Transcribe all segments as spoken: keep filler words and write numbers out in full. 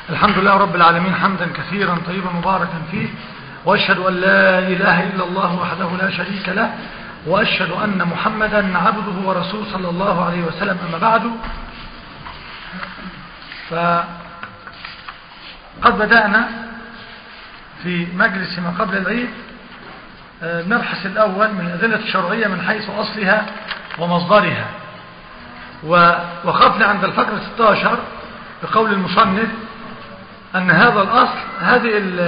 الحمد لله رب العالمين حمدا كثيرا طيبا مباركا فيه، وأشهد أن لا إله إلا الله وحده لا شريك له، وأشهد أن محمدا عبده ورسوله صلى الله عليه وسلم. أما بعد، فقد بدأنا في مجلس ما قبل العيد المبحث الأول من الأدلة الشرعية من حيث أصلها ومصدرها، ووقفنا عند الفقرة ستة عشر بقول المصنف أن هذا الأصل هذه ال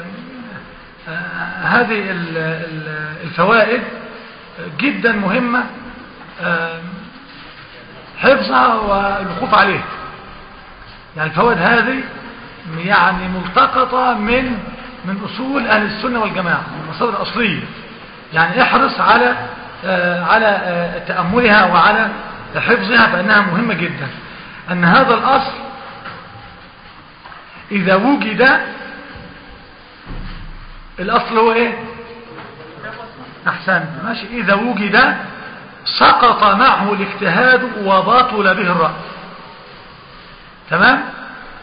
هذه ال الفوائد جدا مهمة حفظها والوقوف عليها. يعني الفوائد هذه يعني ملتقطة من من أصول أهل السنة والجماعة، من المصادر الأصلية. يعني احرص على على تأملها وعلى حفظها، فإنها مهمة جدا. أن هذا الأصل إذا وجد، الأصل هو إيه؟ أحسن ماشي. إذا وجد سقط معه الاجتهاد وباطل به الرأي. تمام؟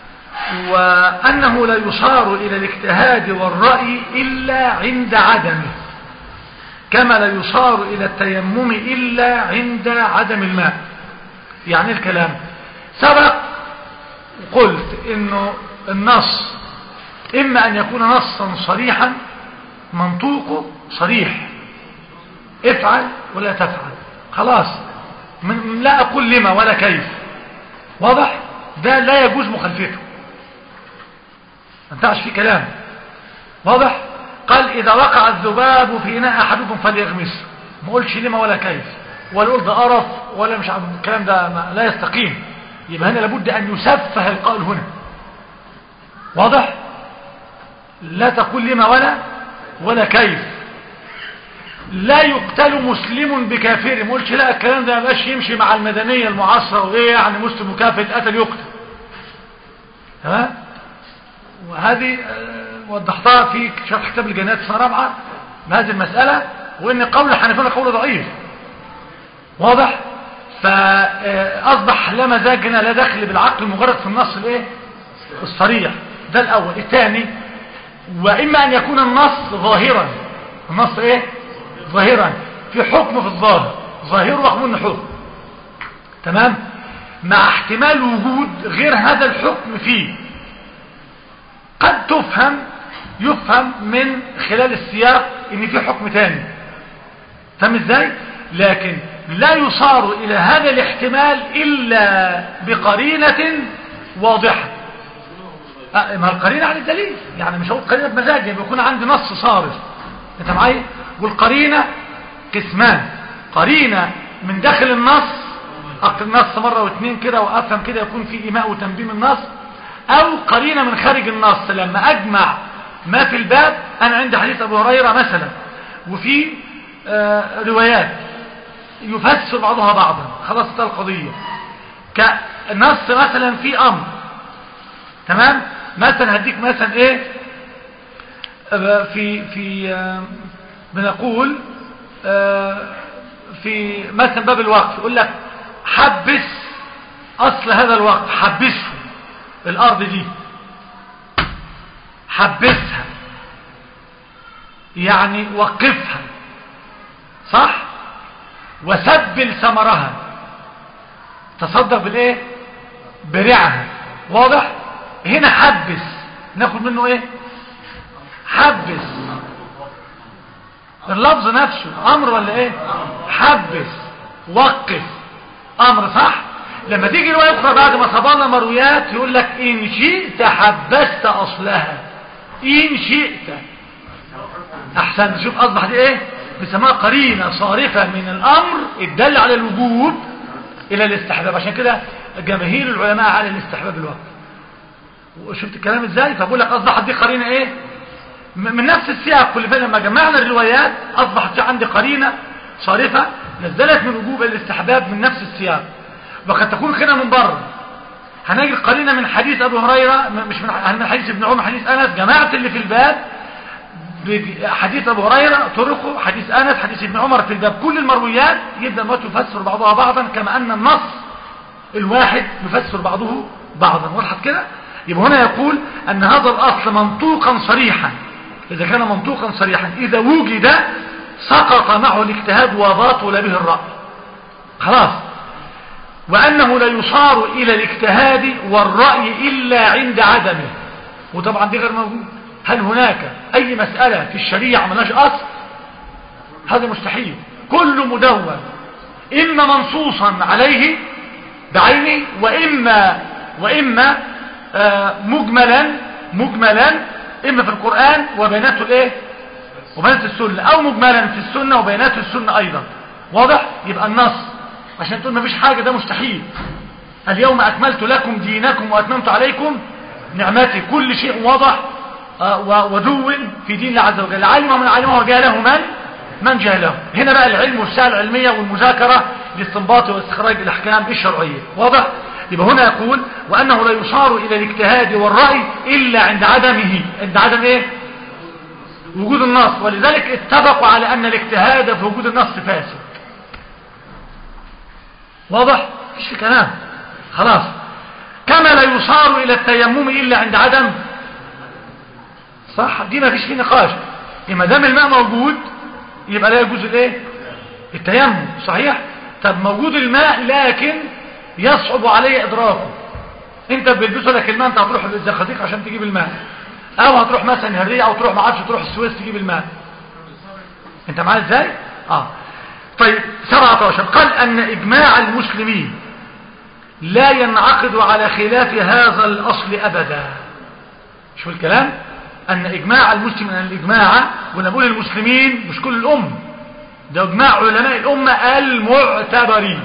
وأنه لا يصار إلى الاجتهاد والرأي إلا عند عدمه، كما لا يصار إلى التيمم إلا عند عدم الماء. يعني الكلام سبق قلت إنه النص إما أن يكون نصا صريحا منطوقه صريح، افعل ولا تفعل، خلاص، من لا أقول لما ولا كيف، واضح؟ ده لا يجوز مخالفته، ما انتعش في كلام، واضح؟ قال إذا وقع الذباب في إناء أحدكم فليغمسه، ما قلتش لما ولا كيف، ولا قلت ده قرف ولا مش عارف، الكلام ده لا يستقيم. يبقى هنا لابد أن يسفه القائل هنا، واضح؟ لا تقول لما ولا ولا كيف. لا يقتل مسلم بكافر، ما قلتش لا الكلام ده ما بقاش يمشي مع المدنية المعاصرة، وايه يعني مسلم وكافر قتل يقتل. تمام؟ وهذه وضحتها في شرح كتاب الجنات سنة رابعة بهذه المسألة، وان قول الحنفية قول ضعيف، واضح؟ فأصبح لا مزاجنا لا دخل بالعقل مجرد في النص الايه الصريح. ده الأول. الثاني، وإما أن يكون النص ظاهرا، النص ايه ظاهرا في حكم في الظاهر، ظاهر وحكم حكم، تمام، مع احتمال وجود غير هذا الحكم فيه. قد تفهم يفهم من خلال السياق ان في حكم تاني، فهم ازاي؟ لكن لا يصار الى هذا الاحتمال الا بقرينة واضحة. أه ما القرينة عن الدليل، يعني مش هقول قرينة بمزاجي، بيكون عندي نص صارف، انت معايا؟ والقرينة قسمان، قرينة من داخل النص، اقرأ النص مرة واثنين كده وافهم كده يكون في ايماء وتنبيه النص، او قرينة من خارج النص لما اجمع ما في الباب. انا عندي حديث ابو هريرة مثلا، وفي آه روايات يفسر بعضها بعضا، خلاص ده القضية. كنص مثلا في امر، تمام، مثلا هديك مثلا ايه في في آه بنقول آه في مثلا باب الوقف، يقول لك حبس اصل هذا الوقف، حبسه الارض دي، حبسها يعني وقفها، صح؟ وسبل ثمرها، تصدق بالايه برعها، واضح؟ هنا حبس ناخد منه ايه؟ حبس اللفظ نفسه امر ولا ايه؟ حبس وقف امر، صح؟ لما تيجي رواية اخرى بعد ما صبرنا مرويات يقول لك ان شئت حبست اصلها، ان شئت. احسن، شوف اصبح دي ايه؟ بسماها قرينة صارفة من الامر الدل على الوجوب الى الاستحباب. عشان كده جماهير العلماء على الاستحباب الوقت. وشفت الكلام ازاي؟ فبقول لك اصبحت دي قرينة ايه؟ من نفس السياق. كل فين لما جمعنا الروايات اصبحت في عندي قرينة صارفة نزلت من وجوب الى الاستحباب من نفس السياق. وقد تكون كده من بره، هنجد قرينة من حديث ابو هريرة، مش من حديث ابن عمر، حديث انس، جماعة اللي في الباب حديث ابو هريرة طرقه، حديث انس، حديث ابن عمر في الباب، كل المرويات يبدأ ما تفسر بعضها بعضا، كما ان النص الواحد يفسر بعضه بعضا. وضحت كده؟ يبقى هنا يقول أن هذا الأصل منطوقا صريحا، إذا كان منطوقا صريحا إذا وجد سقط معه الاجتهاد وباطل به الرأي خلاص. وأنه لا يصار إلى الاجتهاد والرأي إلا عند عدمه، وطبعا دي غير موجود. هل هناك أي مسألة في الشريعة ملاش أصل؟ هذا مستحيل. كل مدون إما منصوصا عليه بعينه، وإما وإما آه مجملا مجملا إما في القرآن وبيناته الإيه وبينات السنة، أو مجملا في السنة وبينات السنة أيضا. واضح؟ يبقى النص عشان تقول ما فيش حاجة، ده مستحيل. اليوم أكملت لكم دينكم وأتممت عليكم نعمتي، كل شيء واضح آه ودو في دين الله عز وجل، علمه من علمه وجهله من من جهله. هنا بقى العلم والسائل العلمية والمذاكرة لاستنباط واستخراج الأحكام الشرعية. واضح؟ يبقى هنا يقول وأنه لا يصار إلى الاجتهاد والرأي إلا عند عدمه، عند عدم إيه؟ وجود النص. ولذلك اتفقوا على أن الاجتهاد في وجود النص فاسد. واضح؟ مفيش كلام خلاص. كما لا يصار إلى التيمم إلا عند عدم، صح؟ دي ما فيش فيه نقاش. ما دام الماء موجود يبقى لا يجوز الايه؟ التيمم. صحيح؟ طب موجود الماء لكن يصعب عليه ادراكه، انت بيلبسوا لك الماء، انت هتروح الزقازيق عشان تجيب الماء، او هتروح مثلا هريه، او تروح ما اعرفش تروح السويس تجيب الماء. انت معايا ازاي؟ اه طيب سبعة عشر قال ان اجماع المسلمين لا ينعقد على خلاف هذا الاصل ابدا. شو الكلام؟ ان اجماع المسلمين، ان الاجماع ونقول المسلمين مش كل الامه، ده اجماع علماء الامه المعتبرين،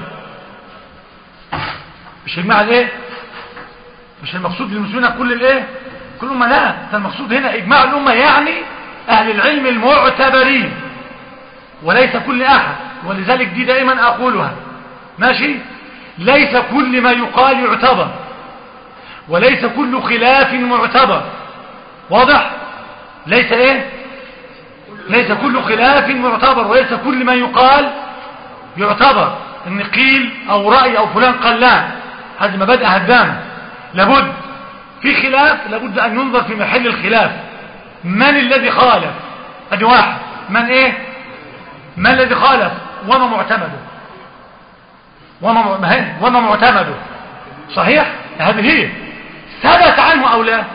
مش اجماع الايه؟ مش المقصود للمسلمين كل الايه؟ كل الامه، لا، ده المقصود هنا اجماع الامه يعني اهل العلم المعتبرين وليس كل احد. ولذلك دي دائما اقولها ماشي، ليس كل ما يقال يعتبر، وليس كل خلاف معتبر. واضح؟ ليس ايه؟ ليس كل خلاف معتبر، وليس كل ما يقال يعتبر. ان قيل او رأي او فلان قال، لا، هذه مبادئ هدامة. لابد في خلاف، لابد ان ينظر في محل الخلاف. من الذي خالف؟ ادي واحد. من ايه؟ من الذي خالف؟ وما معتمده، وما وما معتمده. صحيح؟ هذه هي ثبت عنه او لا.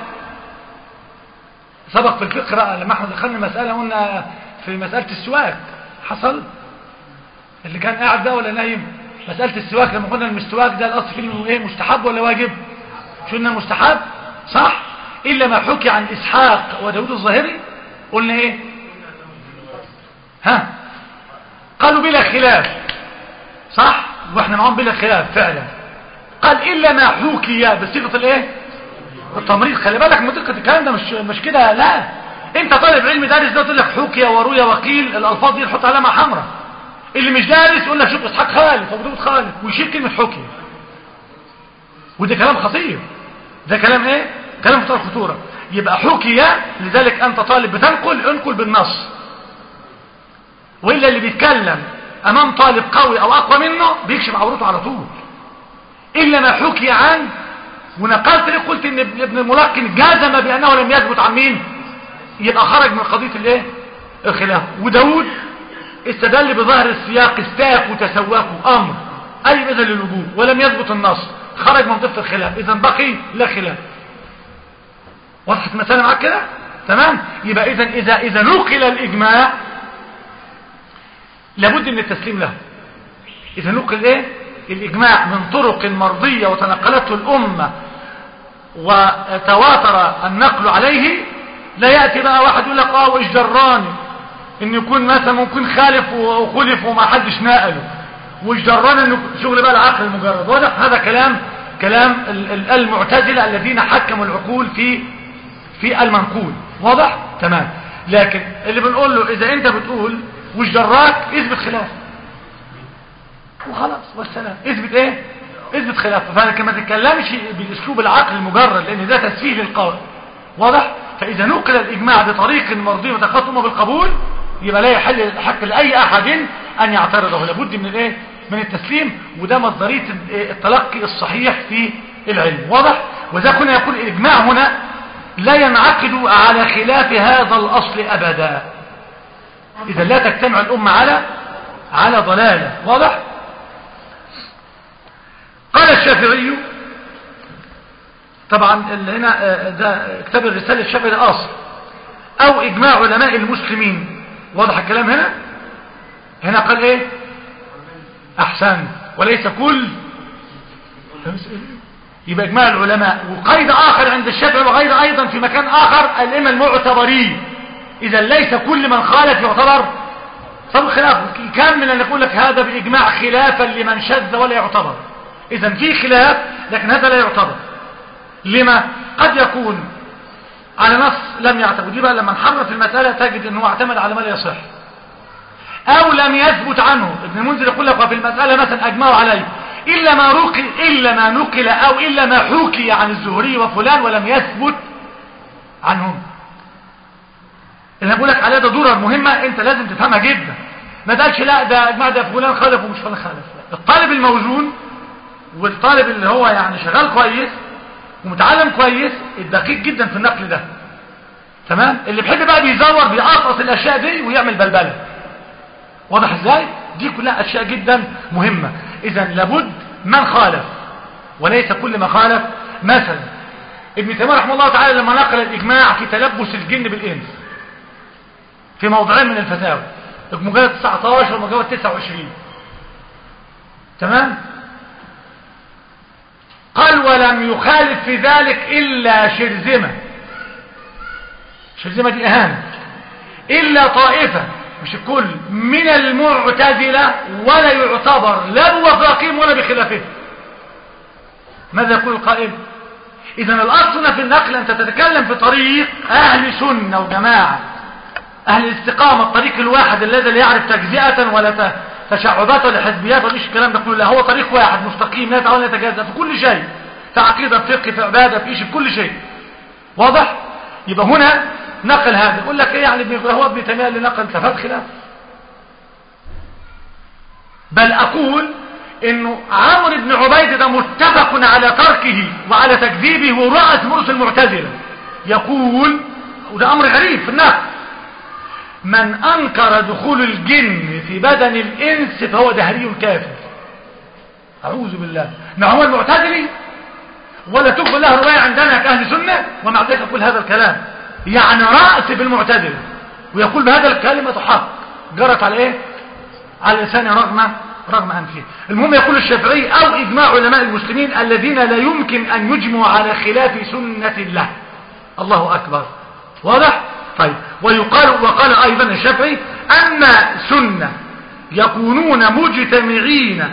سبق في الفقه لما احنا دخلنا مسألة قلنا في مسألة السواك، حصل اللي كان قاعد ده ولا نايم؟ مسألة السواك لما قلنا المستواك ده الاصل فيه انه ايه؟ مستحب ولا واجب؟ شو قلنا مستحب، صح؟ الا ما حكي عن اسحاق وداود الظاهري قلنا ايه؟ ها قالوا بلا خلاف، صح؟ واحنا معاهم بلا خلاف فعلا. قال الا ما حكي بصيغه الايه؟ التمريض. خلي بالك من دقه الكلام ده، مش مش كده، لا. انت طالب علم دارس ده تقول لك حكي وروي وقيل، الالفاظ دي نحط علامه حمراء. اللي مش دارس يقول لك شوف اسحاق خالف ابو داود خالف ويشيل كلمه حكي، وده كلام خطير، ده كلام ايه؟ كلام في الخطوره. يبقى حكي، لذلك انت طالب بتنقل انقل بالنص، والا اللي بيتكلم امام طالب قوي او اقوى منه بيكشف عورته على طول. الا ما حكي عن، ونقلت ليه قلت ان ابن الملقن جازم بانه لم يثبت عن مين، يبقى خرج من قضيه الايه؟ الخلاف. وداود استدل بظاهر السياق، استاك وتسواكوا امر اي اذن للوجود، ولم يثبت النص، خرج من ضفه الخلاف، اذا بقي لا خلاف. وضحت المساله معاك كده؟ تمام. يبقى اذا اذا اذا نقل الاجماع لابد من التسليم له. اذا نقل ايه؟ الاجماع من طرق مرضيه وتنقلته الامه وتواتر النقل عليه، لا ياتي بقى واحد يقول لك اه وايش جراني ان يكون مثلا ممكن خالف وخلف وما حدش ناقله، وايش جراني انه شغل بقى العقل المجرد. واضح؟ هذا كلام كلام المعتزله الذين حكموا العقول في في المنقول. واضح؟ تمام. لكن اللي بنقول له اذا انت بتقول وش جراك اثبت خلاف وخلاص والسلام. اثبت ايه؟ اثبت خلاف. فلكن ما تتكلمش بالاسلوب العقل المجرد، لان ده تسفيه للقول. واضح؟ فاذا نقل الاجماع بطريق مرضي وتقدم بالقبول يبقى لا يحل الحق لاي احد ان يعترضه، لابد من الايه؟ من التسليم. وده مصدريه التلقي الصحيح في العلم. واضح؟ وذا كنا يقول الإجماع هنا لا ينعقد على خلاف هذا الأصل أبدا. إذا لا تجتمع الأمة على على ضلالة. واضح؟ قال الشافعي طبعا هنا ده كتاب الرسالة الشافعي ده أصل أو إجماع علماء المسلمين. واضح الكلام هنا؟ هنا قال إيه؟ أحسن. وليس كل، يبقى إجماع العلماء. وقيد آخر عند الشافعي وغير أيضا في مكان آخر الأئمة المعتبرين. إذا ليس كل من خالف يعتبر صار خلاف. كامل أن يقول لك هذا بإجماع خلافا لمن شذ ولا يعتبر. إذا في خلاف لكن هذا لا يعتبر. لما؟ قد يكون على نص لم يعتبر. ودي بقى لما نحرر في المسألة تجد أنه اعتمد على ما لا يصح أو لم يثبت عنه. ابن المنذر يقول لك وفي المسألة مثلا أجمعوا عليه إلا ما نقل إلا ما نقل أو إلا ما حكي عن الزهري وفلان ولم يثبت عنهم. اللي بقول لك عليه ده ضرر مهمة أنت لازم تفهمها جدا. ما تقالش لا ده اجماع ده فلان خالف ومش فلان خالف. الطالب الموزون والطالب اللي هو يعني شغال كويس ومتعلم كويس الدقيق جدا في النقل ده. تمام؟ اللي بيحب بقى بيزور بيقطط الأشياء دي ويعمل بلبلة. واضح ازاي؟ دي كلها أشياء جدا مهمة. إذا لابد من خالف وليس كل ما خالف. مثلا ابن تيمية رحمه الله تعالى لما نقل الإجماع في تلبس الجن بالإنس في موضعين من الفتاوى مجلد تسعة عشر ومجلد تسعة وعشرين. تمام؟ قال ولم يخالف في ذلك إلا شرذمة. شرذمة دي أهانة. إلا طائفة مش الكل من المعتزلة ولا يعتبر لا بوفاقهم ولا بخلافهم. ماذا يقول القائل؟ إذا الأصل في النقل أنت تتكلم في طريق أهل سنة وجماعة أهل الاستقامة، الطريق الواحد الذي لا يعرف تجزئة ولا تشعبات ولا حزبيات ولا الكلام ده كله. لا، هو طريق واحد مستقيم لا يتعاون يتجزأ في كل شيء، في عقيدة، في فقه، في عبادة، في شيء، في كل شيء. واضح؟ يبقى هنا نقل هذا. يقول لك ايه يعني ابن هو ابن تيمية اللي نقل تفاد خلاف؟ بل اقول انه عمرو بن عبيد ده متفق على تركه وعلى تكذيبه ورأس مرس المعتزلة. يقول وده امر غريب في النقل من انكر دخول الجن في بدن الانس فهو دهري كافر. اعوذ بالله. ما هو المعتزلي ولا تقبل له رواية عندنا كأهل سنة ومع ذلك يقول هذا الكلام، يعني رأس بالمعتزلة ويقول بهذا الكلمة حق جرت على ايه؟ على لسانه رغم رغم أنفه. المهم يقول الشافعي أو إجماع علماء المسلمين الذين لا يمكن أن يجمعوا على خلاف سنة الله. الله أكبر. واضح؟ طيب. ويقال وقال أيضا الشافعي أما سنة يكونون مجتمعين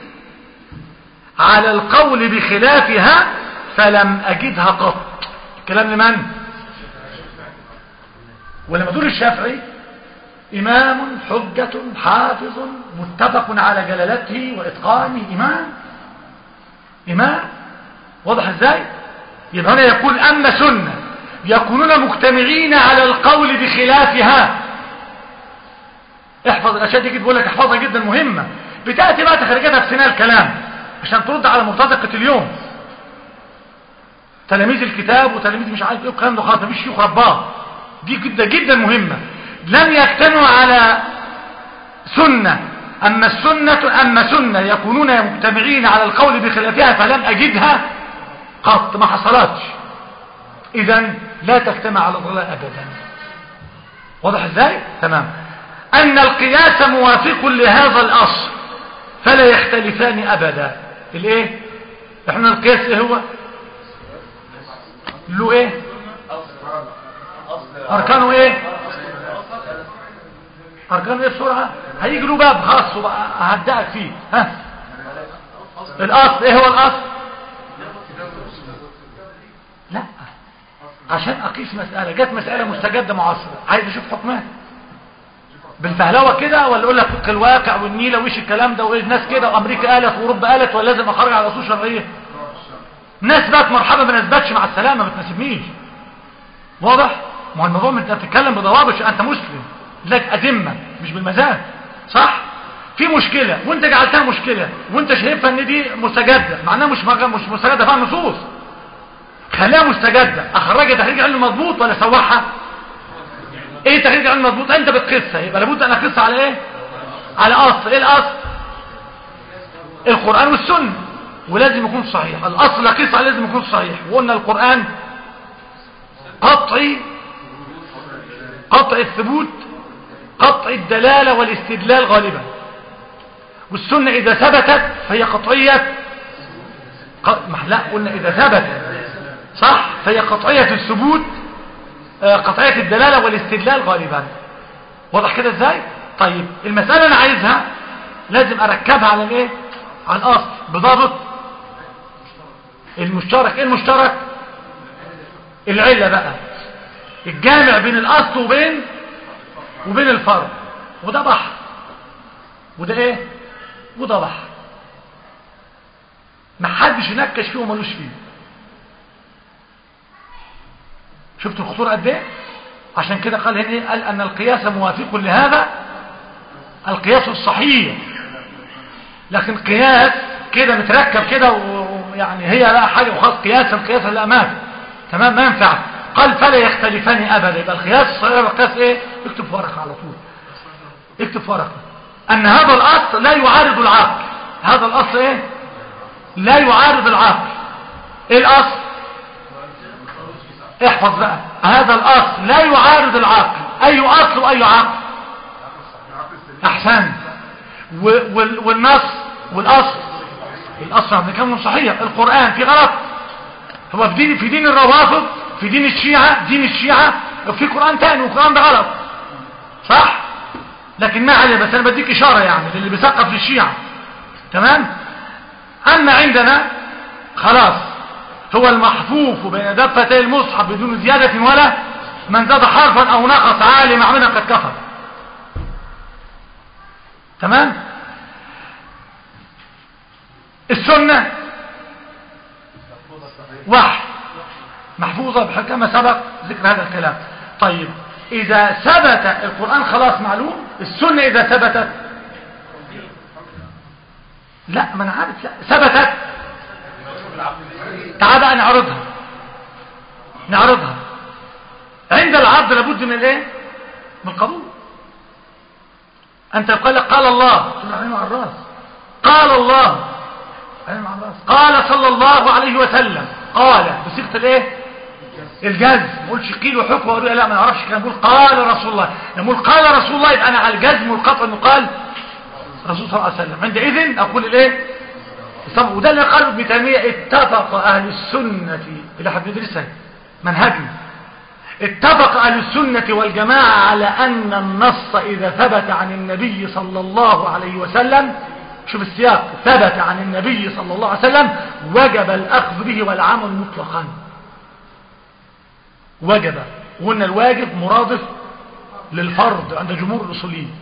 على القول بخلافها فلم أجدها قط. الكلام لمن؟ ولما دول الشافعي إمام حجة حافظ متفق على جلالته وإتقانه. إمام إمام. واضح ازاي؟ يبقى هنا يقول أما سنة يكونون مجتمعين على القول بخلافها. احفظ الأشياء دي، بقول لك احفظها جدا مهمة. بتأتي بقى تخرجتها في سنة الكلام عشان ترد على مرتزقة اليوم، تلاميذ الكتاب وتلاميذ مش عارف ايه والكلام ده خالص، مفيش شيوخ رباه. دي جدا جدا مهمة. لم يجتمعوا على سنة. أما السنة أما سنة يكونون مجتمعين على القول بخلافها فلم أجدها قط، ما حصلتش. إذن لا تجتمع على الضلال أبدا. واضح ازاي؟ تمام. أن القياس موافق لهذا الأصل فلا يختلفان أبدا. الايه؟ احنا القياس ايه هو؟ له ايه؟ أركانه ايه؟ أركانه ايه بسرعة؟ هيجي له باب خاص وبقى هبدأك فيه. ها؟ الأصل ايه هو الأصل؟ لا، عشان أقيس مسألة جت مسألة مستجدة معاصرة عايز أشوف حكمها بالفهلوة كده ولا أقول لك فقه الواقع والنيلة وإيش الكلام ده وإيش ناس كده وأمريكا قالت وأوروبا قالت ولا لازم أخرج على أصول شرعية؟ ناس بقت مرحبا ما نثبتش مع السلامة ما تناسبنيش. واضح؟ ما هو الموضوع انت بتتكلم بضوابط، انت مسلم لك أذمة مش بالمزاج، صح؟ في مشكلة وانت جعلتها مشكلة وانت شايفها ان دي مستجدة مع انها مش مش مستجدة فيها النصوص. خلاها مستجدة، اخرجها تخريج علم مضبوط ولا سوحها؟ ايه تخريج علم مضبوط؟ انت بتقيسها، يبقى لابد ان اقيسها على ايه؟ على اصل. ايه الاصل؟ القرآن والسنة، ولازم يكون صحيح. الاصل اقيس عليه لازم يكون صحيح. وقلنا القرآن قطعي، قطع الثبوت، قطع الدلالة والاستدلال غالبا. والسنة اذا ثبتت فهي قطعية ق... لا قلنا اذا ثبتت صح فهي قطعية الثبوت، قطعية الدلالة والاستدلال غالبا. واضح كده ازاي؟ طيب المسألة انا عايزها لازم اركبها على الايه؟ على الاصل بضابط المشترك. ايه المشترك؟ العلة بقى، الجامع بين الاصل وبين وبين الفرع. وده بحر، وده ايه؟ وده بحر، محدش ينكش فيه ومالوش فيه. شفتوا الخطورة قد ايه؟ عشان كده قال هنا ايه؟ قال ان القياس موافق لهذا القياس الصحيح. لكن قياس كده متركب كده ويعني هي لا حاجة وخاص قياسا قياسا لا ما تمام، ما ينفع. قال فلا يختلفان ابدا. يبقى القياس الصحيح والقياس ايه؟ اكتب في ورقة على طول، اكتب في ورقة ان هذا الاصل لا يعارض العقل. هذا الاصل ايه؟ لا يعارض العقل. ايه الاصل؟ احفظ بقى، هذا الاصل لا يعارض العقل. اي اصل واي عقل؟ احسن. والنص والاصل، الاصل عند كلام صحيح. القرآن في غلط؟ هو في دين في دين الروافض، في دين الشيعة، دين الشيعة في قرآن تاني والقرآن ده غلط صح؟ لكن ما عليه، بس انا بديك اشارة يعني للي بيثقف للشيعة تمام. اما عندنا خلاص هو المحفوف بين دفتي المصحف بدون زيادة ولا من زاد حرفا او نقص عالم عملا قد كفر. تمام. السنة وحي محفوظة كما سبق ذكر هذا الكلام. طيب اذا ثبت القرآن خلاص معلوم، السنة اذا ثبتت لا، ما انا عارف، لا ثبتت تعال بقى نعرضها نعرضها عند العرض لابد من الايه؟ من القبول. انت قال قال الله عينه على الراس، قال الله عينه على الراس، قال صلى الله عليه وسلم، قال بصيغه الايه؟ الجزم. ما اقولش قيل وحكم واقول لا ما نعرفش كلام، نقول قال رسول الله. لما اقول قال رسول الله يبقى انا على الجزم والقطع انه قال رسول صلى الله عليه وسلم. عندئذ اقول الايه؟ وده اللي قاله ابن تيميه اتفق اهل السنه اللي احنا بندرسها منهجنا، اتفق اهل السنه والجماعه على ان النص اذا ثبت عن النبي صلى الله عليه وسلم، شوف السياق، ثبت عن النبي صلى الله عليه وسلم وجب الاخذ به والعمل مطلقا. وجب، وقلنا الواجب مرادف للفرض عند جمهور الاصوليين.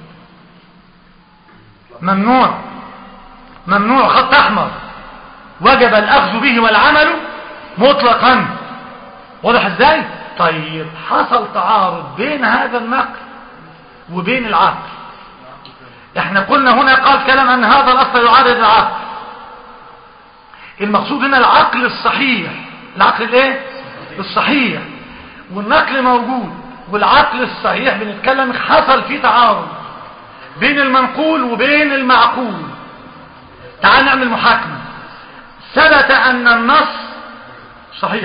ممنوع ممنوع خط احمر، وجب الاخذ به والعمل مطلقا. واضح ازاي؟ طيب حصل تعارض بين هذا النقل وبين العقل. احنا قلنا هنا قال كلام ان هذا الاصل يعارض العقل. المقصود هنا العقل الصحيح، العقل الايه؟ الصحيح. والنقل موجود والعقل الصحيح بنتكلم حصل فيه تعارض بين المنقول وبين المعقول. تعال نعمل محاكمة. ثبت ان النص صحيح،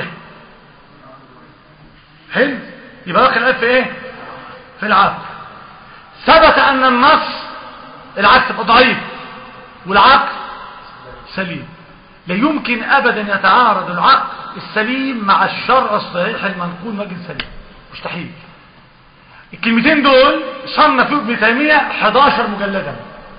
حلو، يبقى واقع العيب في ايه؟ في العقل. ثبت ان النص العكس يبقى ضعيف والعقل سليم. لا يمكن ابدا يتعارض العقل السليم مع الشرع الصحيح المنقول وجه سليم، مستحيل. الكلمتين دول صنفوا ابن تيميه احد عشر مجلدا.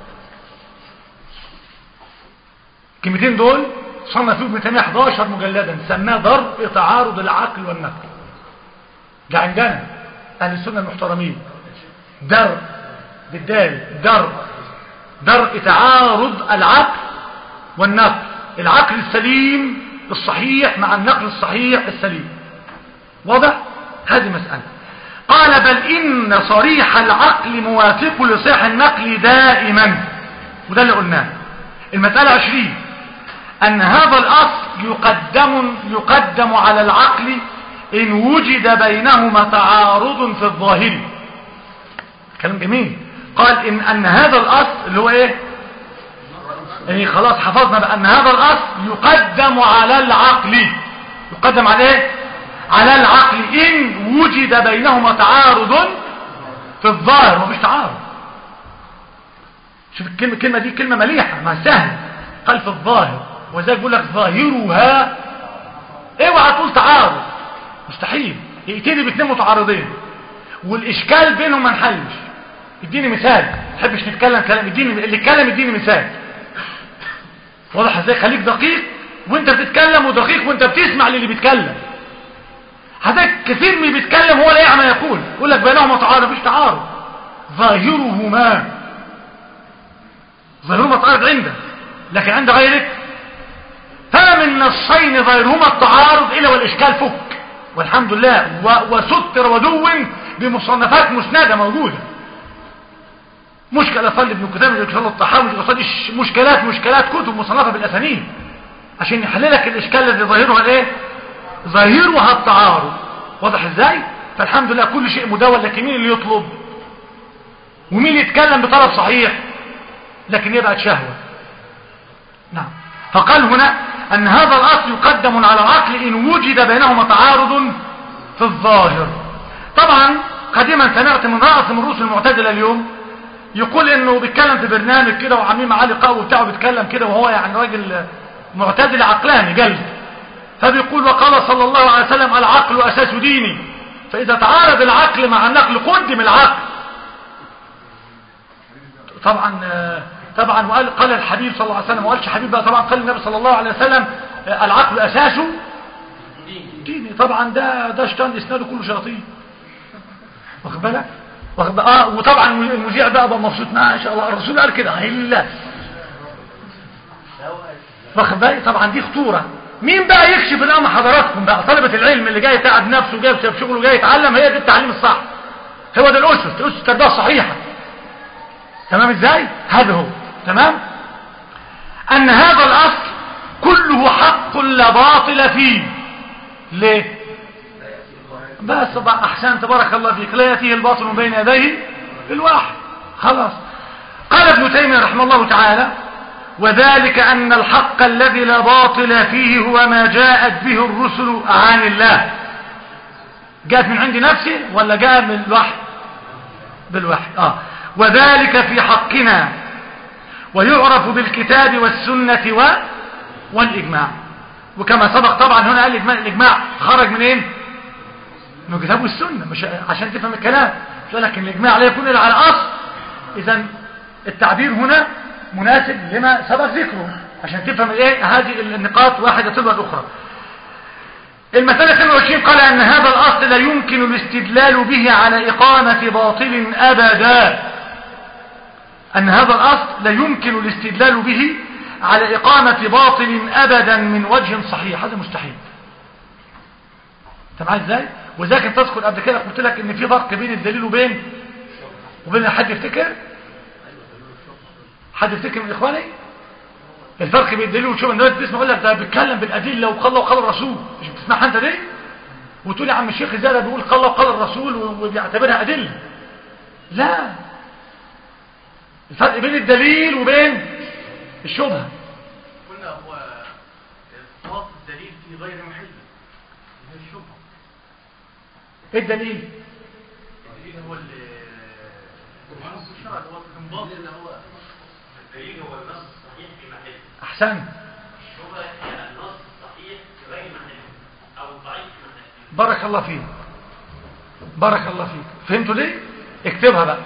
الكلمتين دول صنفوا ابن تيميه احد عشر مجلدا، سماه ضرب تعارض العقل والنقل. ده عندنا اهل السنه المحترمين درء بالدال، درء درء تعارض العقل والنقل، العقل السليم الصحيح مع النقل الصحيح السليم. واضح؟ هذه مسألة. قال بل إن صريح العقل موافق لصحيح النقل دائما. وده اللي قلناه. المسألة عشرين أن هذا الأصل يقدم, يقدم على العقل إن وجد بينهما تعارض في الظاهر. كلام جميل. قال إن أن هذا الأصل اللي هو إيه؟ يعني خلاص حفظنا بقى أن هذا الأصل يقدم على العقل. يقدم على إيه؟ على العقل إن وجد بينهما تعارض في الظاهر. ومش تعارض. شوف الكلمة, الكلمة دي كلمة مليحة ما سهل. قال في الظاهر. وذلك بيقول لك ظاهرها. اوعى تقول تعارض. مستحيل. يقتدي باثنين متعارضين والإشكال بينهم ما نحلش. اديني مثال. ما تحبش نتكلم كلام. اديني اللي اتكلم اديني مثال. واضح ازاي؟ خليك دقيق وانت بتتكلم ودقيق وانت بتسمع للي بيتكلم. حضرتك كثير من اللي بيتكلم هو لا يعمل يقول. يقول لك بينهما تعارض. مش تعارض. ظاهرهما. ظاهرهما تعارض عندك لكن عند غيرك فما من نصين ظاهرهما التعارض الا والاشكال فك والحمد لله. وستر ودو بمصنفات مسندة موجودة. مشكلة صلي ابن كتاب يقول الطحاوي يقول مشكلات مشكلات كتب مصنفة بالأسانيد عشان يحللك الإشكال الذي ظاهرها الايه؟ ظاهرها التعارض. واضح ازاي؟ فالحمد لله كل شيء مدون. لكن مين اللي يطلب ومين اللي يتكلم بطلب صحيح لكن يبقى شهوة. نعم. فقال هنا أن هذا الأصل يقدم على العقل إن وجد بينهما تعارض في الظاهر. طبعا قديما سمعت من رأس من رؤوس المعتزلة اليوم يقول انه بيتكلم في برنامج كده وعاملين معاه لقاء وبتاعه بيتكلم كده وهو يعني راجل معتزل عقلاني قلب. فبيقول وقال صلى الله عليه وسلم العقل أساس ديني. فإذا تعارض العقل مع النقل قدم العقل. طبعا طبعا وقال قال الحبيب صلى الله عليه وسلم. ما قالش حبيب بقى طبعا قال النبي صلى الله عليه وسلم العقل أساسه ديني. طبعا ده ده شيطان اسناده كله شياطين. واخد بالك؟ اه وطبعا المذيع بقى بقى مبسوط ما شاء الله الرسول قال كده الا واخد بالك. طبعا دي خطوره. مين بقى يكشف الامر حضراتكم بقى؟ طلبه العلم اللي جاي تعب نفسه جاي بسبب شغله جاي يتعلم. هي دي التعليم الصح. هو ده الاسس اسس التربيه الصحيحه. تمام ازاي؟ هذا هو. تمام. ان هذا الاصل كله حق لا باطل فيه. ليه؟ بس بقى احسن تبارك الله فيك. لا يأتيه الباطل من بين يديه الواحد. خلاص. قال ابن تيمية رحمه الله تعالى وذلك أن الحق الذي لا باطل فيه هو ما جاءت به الرسل عن الله. جاءت من عند نفسه ولا جاء من الوحي؟ بالوحي. آه. وذلك في حقنا ويعرف بالكتاب والسنة و... والإجماع. وكما سبق طبعا هنا قال الإجماع خرج من ايه؟ من الكتاب والسنة. مش عشان تفهم الكلام. لكن الإجماع لا يكون إلا على أصل. إذن التعبير هنا مناسب لما سبق ذكره عشان تفهم ايه هذه النقاط واحدة تلو الأخرى. المسألة اثنين وعشرين قال أن هذا الأصل لا يمكن الاستدلال به على إقامة باطل أبدا. أن هذا الأصل لا يمكن الاستدلال به على إقامة باطل أبدا من وجه صحيح. هذا مستحيل. انت معايا ازاي؟ وذاك انت تذكر قبل كده قلت لك ان في فرق بين الدليل وبين وبين حد يفتكر حد يفتكر من اخواني الفرق بين الدليل وشوف الناس بتسمع يقول لك ده بيتكلم بالادله وقال الله وقال الرسول. مش بتسمعها انت دي وتقول يا عم الشيخ ازاي ده بيقول قال الله وقال الرسول وبيعتبرها ادله؟ لا. الفرق بين الدليل وبين الشبهه. قلنا هو اطلاق الدليل في غير محله هي الشبهه. ايه الدليل؟ الدليل هو النص الشرعي هو الاستنباط. الدليل هو النص الصحيح في محله. احسنت. الشبهه هي النص الصحيح في غير محله او ضعيف في محله. بارك الله فيك. بارك الله فيك. فهمتوا ليه؟ اكتبها بقى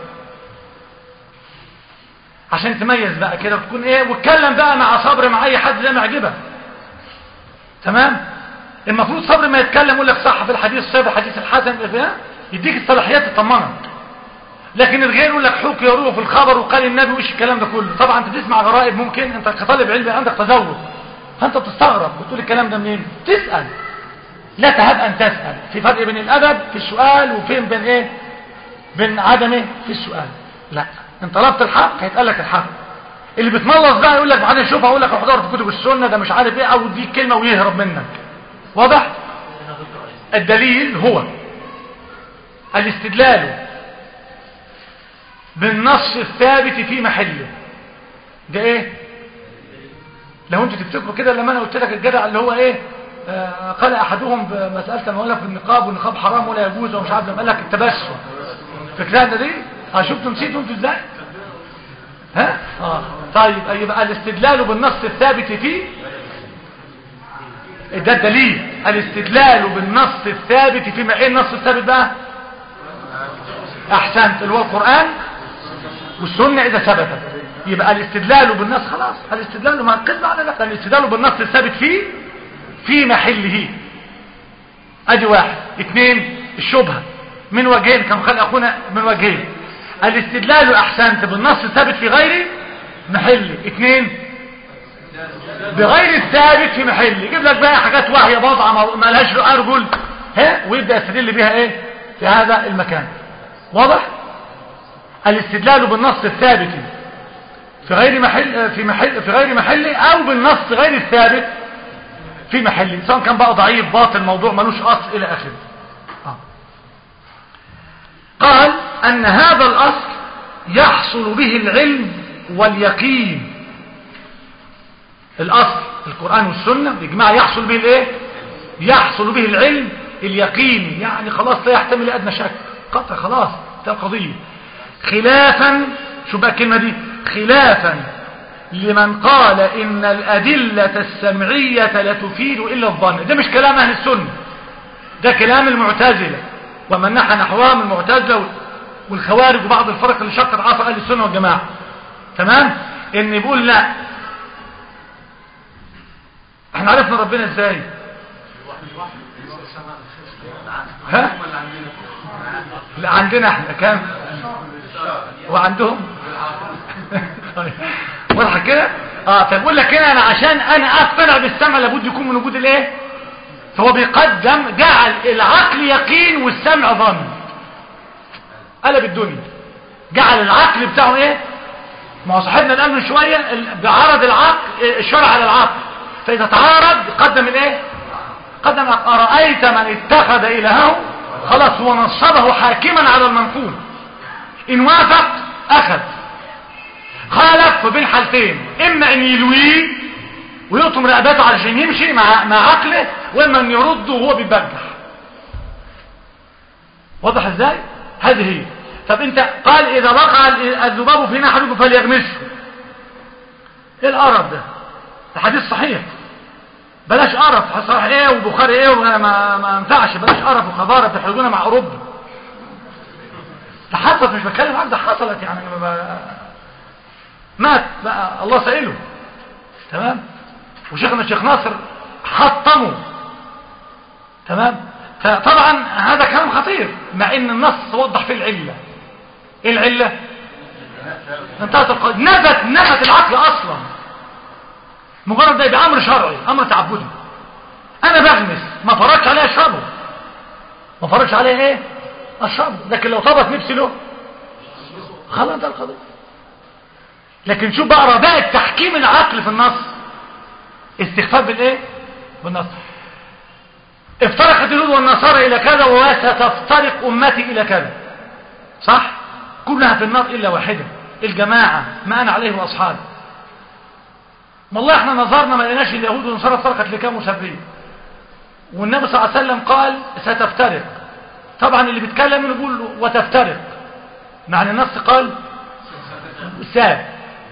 عشان تميز بقى كده وتكون ايه واتكلم بقى مع صبر مع اي حد زي ما يعجبك. تمام. المفروض صبر ما يتكلم يقول لك صح في الحديث الصحيح الحديث الحسن يديك الصلاحيات تطمنك. لكن الغير يقول لك حكي يروه في الخبر وقال النبي وإيش الكلام ده كله. طبعا انت تسمع غرائب ممكن انت كطالب علم عندك تذوق فانت بتستغرب بتقول الكلام ده منين؟ تسأل. لا تهب ان تسأل. في فرق بين الادب في السؤال وفين بين ايه بين عدمه في السؤال. لا ان طلبت الحق هيتقال لك الحق اللي بتملص بقى يقول لك بعدين شوفها، اقول لك احضر في كتب السنه ده مش عارف ايه، او يديك كلمه ويهرب منك. واضح؟ الدليل هو الاستدلال بالنص الثابت في محله. ده ايه؟ لو انتوا تفتكروا كده لما انا قلت لك الجدع اللي هو ايه، آه قال احدهم بمساله ما قال لك في النقاب والنقاب حرام ولا يجوز ومش عارف، لما قال لك التبسم فكرة دي ها، شفتوا نسيتوا انتوا ازاي؟ ها اه طيب يبقى الاستدلال بالنص الثابت فيه ده الدليل. الاستدلال بالنص الثابت في ما ايه النص الثابت بقى؟ احسنت، اللي هو القرآن والسنة اذا ثبتت. يبقى الاستدلال بالنص خلاص، الاستدلال ما قلنا على نفسه، الاستدلال بالنص الثابت فيه في محله. ادي واحد. اثنين، الشبهة من وجهين، كما قال اخونا من وجهين. الاستدلال احسنت بالنص الثابت في غير محله. اثنين، بغير الثابت في محله. يجيب لك بقى حاجات واهيه بضعه ما لهاش ارجل ها، ويبدا يستدل بها ايه في هذا المكان. واضح؟ الاستدلال بالنص الثابت في غير محل في محل في غير محله، او بالنص غير الثابت في محله، سواء كان بقى ضعيف باطل موضوع ملوش اصل الى اخره. آه. قال ان هذا الاصل يحصل به العلم واليقين. الاصل القرآن والسنة باجماع يحصل به الايه؟ يحصل به العلم اليقين، يعني خلاص لا يحتمل ادنى شك، قطع خلاص ده القضية. خلافا، شو بقى الكلمة دي؟ خلافا لمن قال ان الادلة السمعية لا تفيد الا الظن. ده مش كلام اهل السنة، ده كلام المعتزلة ومن نحى نحوهم المعتزلة والخوارج وبعض الفرق اللي شقت عصر اهل السنة والجماعة. تمام؟ ان يقول لا، احنا عرفنا ربنا ازاي؟ ها؟ لا عندنا احنا كام وعندهم واضح كده. اه طيب اقول لك هنا انا عشان انا اقتنع بالسمع لابد يكون من وجود الايه؟ فهو بيقدم جعل العقل يقين والسمع ظن. قلب الدنيا، جعل العقل بتاعه ايه؟ ما هو صاحبنا الان من شويه بعرض العقل الشرع على العقل، فاذا تعارض قدم الايه؟ قدم ارايت من اتخذ الهه، خلاص هو نصبه حاكما على المنقول. ان وافق اخذ، خالف بين حالتين، اما ان يلويه ويقطم رقبته علشان يمشي مع مع عقله، واما ان يرده وهو بيتبجح. واضح ازاي؟ هذه هي. طب انت قال اذا وقع الذباب في نحركم فليغمسه. ايه القرف ده؟ ده حديث صحيح، بلاش قرف. صحيح ايه وبخاري ايه وما ما ينفعش، بلاش قرف وقذاره تحرجونا مع اوروبا. ده حصلت، مش بتكلم عنك، ده حصلت يعني ما مات بقى الله سائله. تمام؟ وشيخنا الشيخ ناصر حطمه. تمام؟ فطبعا هذا كلام خطير، مع ان النص وضح فيه العله. ايه العله؟ انتهت القضيه، نبت نبت العقل اصلا. مجرد ده يبقى امر شرعي، امر تعبدي. انا بغمس ما فرجش عليه اشربه، ما فرجش عليه ايه؟ اشربه. لكن لو طبت نفسي له خلاص ده القضيه. لكن شوف بقى رباء تحكيم العقل في النص، استخفاف بالايه؟ بالنص. افترقت اليهود والنصارى الى كذا وستفترق امتي الى كذا، صح؟ كلها في النار الا واحده، الجماعه ما انا عليه واصحابي. والله احنا نظرنا ما لقيناش اليهود والنصارى افترقت لكام وسبعين، والنبي صلى الله عليه وسلم قال ستفترق. طبعا اللي بيتكلم يقول وتفترق، معنى النص قال ساب.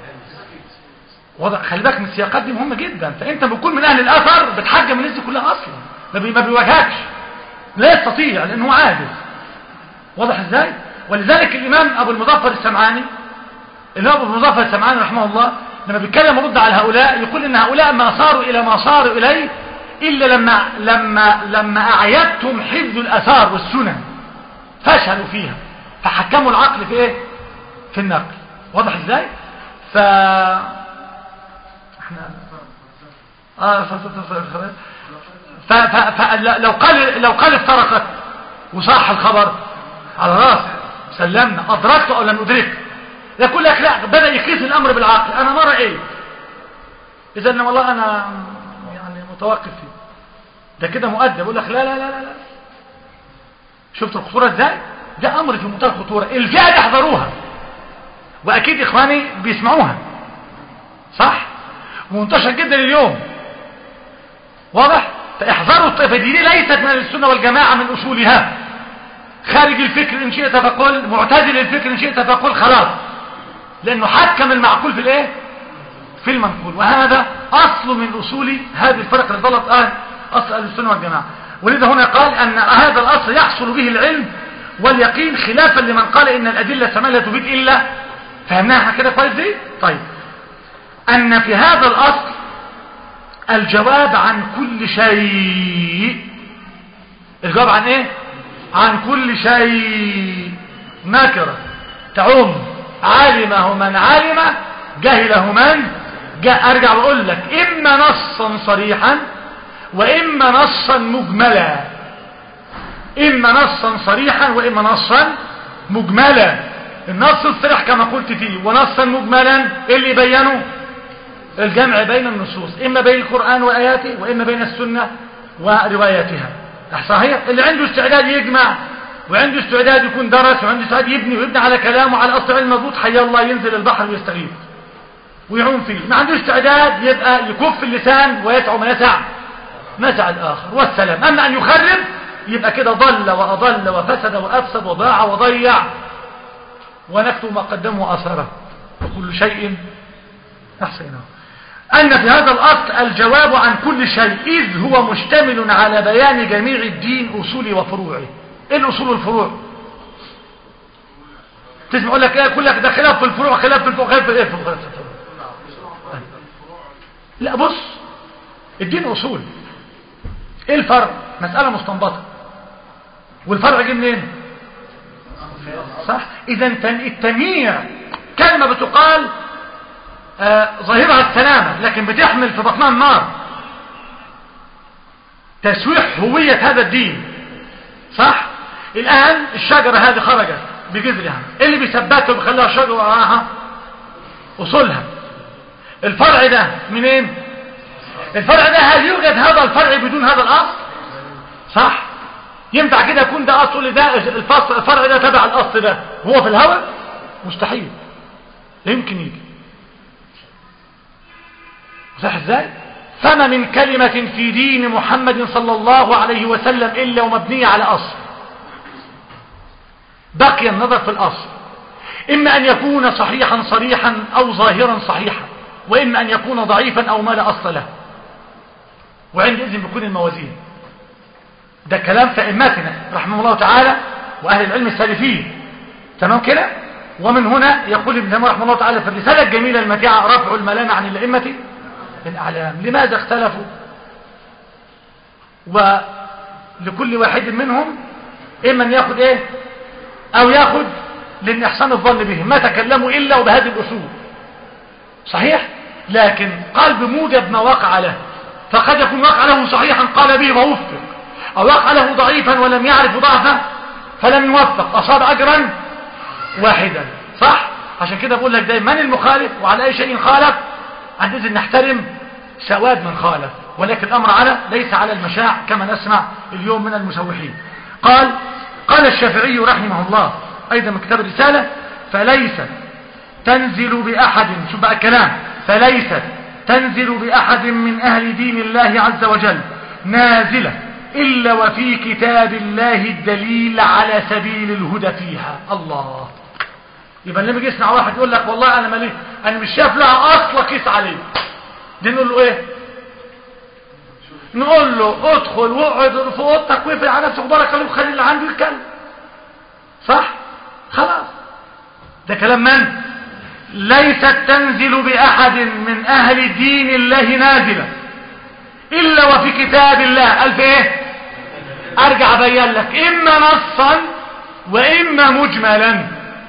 وضع خلي بالك من السياقات دي مهمه جدا. فانت بتكون من اهل الاثر بتحجم الناس دي كلها اصلا، ما بيواجهكش، لا يستطيع لانه عاجز. واضح ازاي؟ ولذلك الامام ابو المظفر السمعاني، اللي هو ابو المظفر السمعاني رحمه الله، لما بيتكلم يرد على هؤلاء يقول ان هؤلاء ما صاروا الى ما صاروا اليه الا لما لما لما اعيدتم حفظ الاثار والسنن فشلوا فيها، فحكموا العقل في ايه؟ في النقل. واضح ازاي؟ ف احنا اه ف... ف... ف... ف... لو قال لو قال افترقت وصح الخبر على راسه سلمنا، ادركته او لم ادركه. يقول لك لا، بدأ يقيس الامر بالعقل، انا ما رأيت، اذا والله انا يعني متوقف فيه، ده كده مؤدب. يقول لك لا لا لا لا لا. شفت الخطورة ازاي؟ ده امر في منتهى الخطورة، الفئة يحذروها، واكيد اخواني بيسمعوها، صح؟ منتشر جدا اليوم، واضح؟ فاحذروا الطائفة دي ليست من السنة والجماعة من اصولها، خارج الفكر ان شئت فقل، معتزل الفكر ان شئت فقل، خلاص، لانه حكم المعقول في الايه؟ في المنقول، وهذا اصل من اصول هذه الفرق اللي ضلت اهل اصل اهل السنة والجماعة. ولذا هنا قال ان هذا الاصل يحصل به العلم واليقين، خلافا لمن قال ان الادله السماء لا تفيد الا، فهمناها كده كويس دي؟ طيب، ان في هذا الاصل الجواب عن كل شيء. الجواب عن ايه؟ عن كل شيء، نكره تعم، علمه من علم، جهله من جاء. ارجع واقول لك اما نصا صريحا واما نصا مجملا، اما نصا صريحا واما نصا مجملا. النص الصريح كما قلت فيه، ونصا مجملا اللي بينه الجمع بين النصوص، اما بين القرآن وآياته واما بين السنة ورواياتها. صحيح؟ اللي عنده استعداد يجمع، وعنده استعداد يكون درس، وعنده استعداد يبني ويبني على كلامه على اصل علم مضبوط، حي الله ينزل البحر ويستغيث ويعوم فيه. ما عنده استعداد يبقى يكف اللسان ويسع ما يسع مسع الاخر والسلام. اما ان يخرب يبقى كده ضل واضل وفسد وافسد وضاع وضيع، ونكتب ما قدمه واثره، وكل شيء احسنه. ان في هذا الاصل الجواب عن كل شيء، اذ هو مشتمل على بيان جميع الدين، اصوله وفروعه. ايه الاصول والفروع؟ تسمع يقول لك ايه، يقول لك ده خلاف في الفروع، خلاف في الفروع، خلاف في ايه، في الفروع. لا بص، الدين اصول، ايه الفرع؟ مسألة مستنبطة، والفرع جه منين؟ صح؟ اذا التمييع كلمة بتقال آه ظاهرها السلامة، لكن بتحمل في بطنها النار، تسويح هوية هذا الدين، صح؟ الان الشجرة هذه خرجت بجذرها، ايه اللي بيثبتها وبيخليها شجرة وراها؟ اصولها. الفرع ده منين؟ الفرع ده، هل يوجد هذا الفرع بدون هذا الاصل؟ صح؟ ينفع كده يكون ده اصل ده الفصل، الفرع ده تبع الاصل ده هو في الهواء؟ مستحيل، لا يمكن يجي. صح ازاي؟ فما من كلمة في دين محمد صلى الله عليه وسلم الا ومبنية على اصل، بقي النظر في الاصل، اما ان يكون صحيحا صريحا او ظاهرا صحيحا، واما ان يكون ضعيفا او ما لا اصل له، وعندئذ بكون الموازين. ده كلام في ائمتنا رحمه الله تعالى واهل العلم السالفين، تمام كده؟ ومن هنا يقول ابن تيمية رحمه الله تعالى في الرسالة الجميلة المتيعة، رفع الملام عن الائمة الاعلام. لماذا اختلفوا؟ ولكل واحد منهم اما ان ياخد ايه او ياخد لان احسان الظن بهم، ما تكلموا الا وبهذه الاصول، صحيح؟ لكن قال بموجب ما وقع له، فقد يكون وقع له صحيحا قال به ووفق، او وقع له ضعيفا ولم يعرف ضعفه فلم يوفق، اصاب اجرا واحدا، صح؟ عشان كده بقول لك دايما من المخالف وعلى اي شيء خالف، عندئذ نحترم سواد من خالف، ولكن الامر على ليس على المشاع كما نسمع اليوم من المشوحين. قال قال الشافعي رحمه الله ايضا من كتاب الرسالة، فليست تنزل باحد، شو بقى الكلام، فليست تنزل باحد من اهل دين الله عز وجل نازلة الا وفي كتاب الله الدليل على سبيل الهدى فيها. الله، يبقى لما يجي يسمع واحد يقول لك والله انا مالي انا مش شايف لها اصلا قيس عليه، دي نقول له ايه؟ نقول له ادخل واقعد في اوضتك واقفل على نفسك وبارك الله وخلي اللي عنده يتكلم، صح؟ خلاص، ده كلام من؟ ليست تنزل باحد من اهل دين الله نازله الا وفي كتاب الله الف ايه؟ ارجع ابين لك، اما نصا واما مجملا.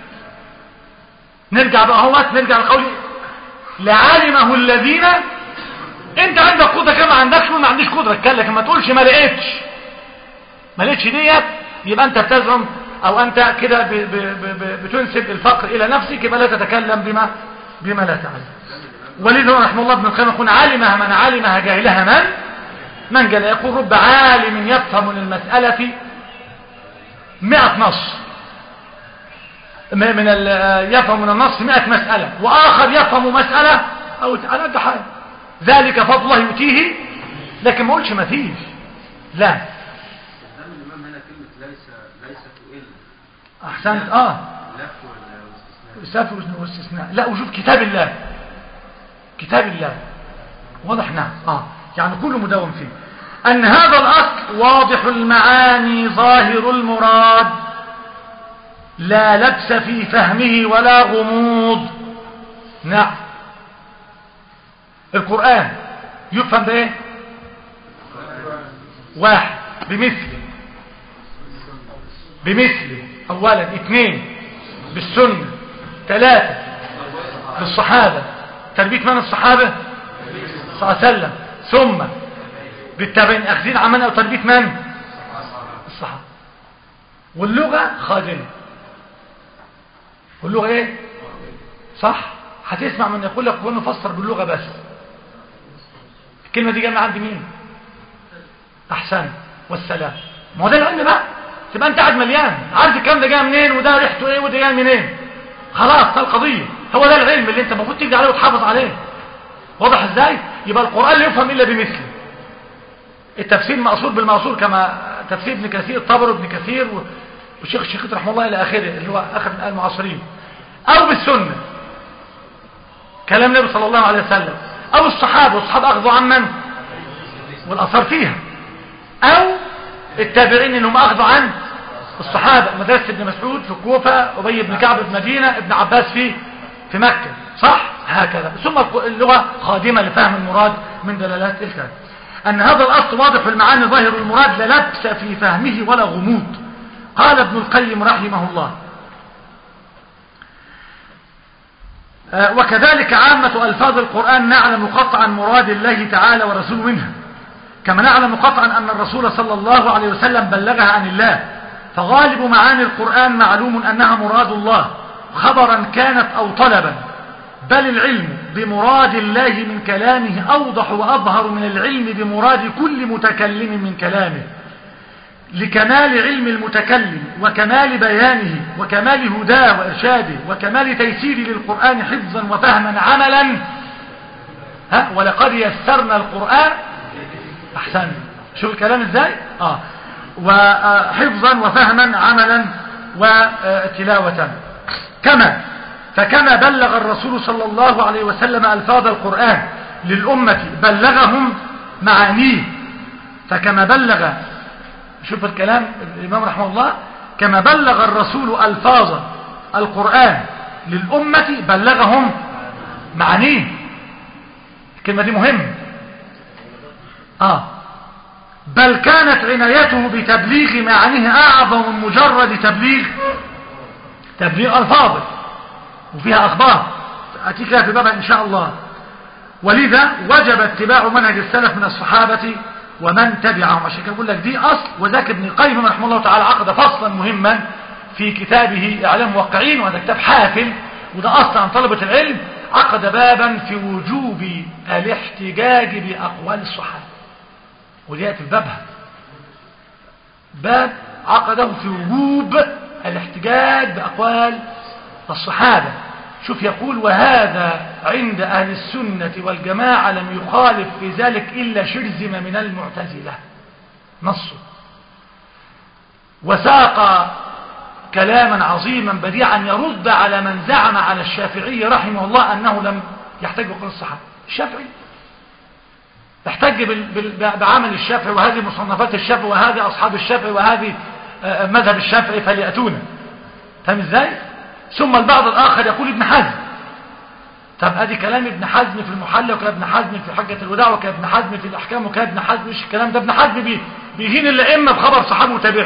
نرجع بقى اهوت، نرجع لقول لعلمه الذين، انت عندك قدره كما عندكش، ما عنديش قدره اتكلم، لكن ما تقولش ما لقيتش ما لقيتش ديت، يبقى انت بتزعم او انت كده ب- ب- ب- بتنسب الفقر الى نفسك، يبقى لا تتكلم بما بما لا تعلم. ولذا رحمه الله ابن القيم يقول علمها من علمها جاهلها من من جل. يقول رب عالم يفهم من المسألة مئة نص، من يفهم من النص مئة مسألة، وآخر يفهم مسألة أو على قد حال. ذلك فضل الله يؤتيه، لكن ما قلش ما فيش، لا. الإمام هنا كلمة ليس ليس تؤل. أحسنت. آه لف والاستثناء. لا، وشوف كتاب الله، كتاب الله واضح. نعم. آه يعني كله مدون فيه أن هذا الأصل واضح المعاني ظاهر المراد، لا لبس في فهمه ولا غموض. نعم. القرآن يفهم بايه؟ واحد، بمثله بمثله اولا. اثنين، بالسنة. ثلاثة، بالصحابة. تربية من الصحابة صلى الله عليه وسلم. ثم بالتابعين اخذين عمنا، او تربية من الصحابة. واللغة خادمة. واللغة ايه؟ صح. هتسمع من يقول لك هو نفسر باللغة بس. الكلمة دي جايه عند مين؟ احسن. والسلام. ما هو ده العلم بقى. تبقى انت قاعد مليان عارف الكلام ده جاي منين، وده ريحته ايه، وده جاي منين. خلاص ده القضية. هو ده العلم اللي انت المفروض تجي عليه وتحافظ عليه. واضح ازاي؟ يبقى القرآن لا يفهم الا بمثله. التفسير مأصول بالمأصول، كما تفسير ابن كثير، طبر ابن كثير والشيخ الشيخ رحمه الله الى اخره، اللي هو اخر من المعاصرين. او بالسنة، كلام النبي صلى الله عليه وسلم، او الصحابة، والصحابة اخذوا عن من والاثار فيها، او التابعين انهم اخذوا عن الصحابة. مدرسة ابن مسعود في الكوفة، ابي بن كعب في مدينة، ابن عباس في في مكة. صح. هكذا. ثم اللغة خادمة لفهم المراد من دلالات الكلام. ان هذا الاصل واضح المعاني ظاهر المراد، لا لبس في فهمه ولا غموض. قال ابن القيم رحمه الله: وكذلك عامة ألفاظ القرآن نعلم قطعا مراد الله تعالى ورسوله منها، كما نعلم قطعا أن الرسول صلى الله عليه وسلم بلغها عن الله. فغالب معاني القرآن معلوم أنها مراد الله، خبرا كانت أو طلبا. بل العلم بمراد الله من كلامه أوضح وأظهر من العلم بمراد كل متكلم من كلامه، لكمال علم المتكلم وكمال بيانه وكمال هداه وإرشاده وكمال تيسير للقرآن حفظا وفهما عملا. ها ولقد يسرنا القرآن. أحسن. شوف الكلام ازاي. آه وحفظا وفهما عملا وتلاوة. كما فكما بلغ الرسول صلى الله عليه وسلم ألفاظ القرآن للأمة بلغهم معانيه. فكما بلغ، شوف الكلام الإمام رحمه الله، كما بلغ الرسول ألفاظ القرآن للأمة بلغهم معانيه. الكلمة دي مهمة. آه بل كانت عنايته بتبليغ معانيه أعظم من مجرد تبليغ تبليغ ألفاظه، وفيها أخبار أتيك في بابها إن شاء الله. ولذا وجب اتباع منهج السلف من الصحابة ومن تبعهم. عشان كده بقول لك دي أصل. وذاك ابن القيم رحمه الله تعالى عقد فصلا مهما في كتابه إعلام الموقعين، وهذا كتاب حافل، وده أصل عن طلبة العلم. عقد بابا في وجوب الاحتجاج بأقوال الصحابة، ودي في بابها باب عقده في وجوب الاحتجاج بأقوال الصحابة. شوف يقول: وهذا عند أهل السنة والجماعة لم يخالف في ذلك إلا شرذم من المعتزلة. نصه. وساق كلاما عظيما بديعا يرد على من زعم على الشافعي رحمه الله أنه لم يحتج بقول الصحابة. الشافعي يحتج بعمل الشافعي، وهذه مصنفات الشافعي، وهذه أصحاب الشافعي، وهذه مذهب الشافعي، فليأتونا. فهم ازاي؟ ثم البعض الآخر يقول ابن حزم. طب ادي كلام ابن حزم في المحلى، وكلام ابن حزم في حجة الوداع، وكلام ابن حزم في الأحكام، وكلام ابن حزم. مش الكلام ده ابن حزم بيه بيهين الأئمة بخبر صحابه وتابعه.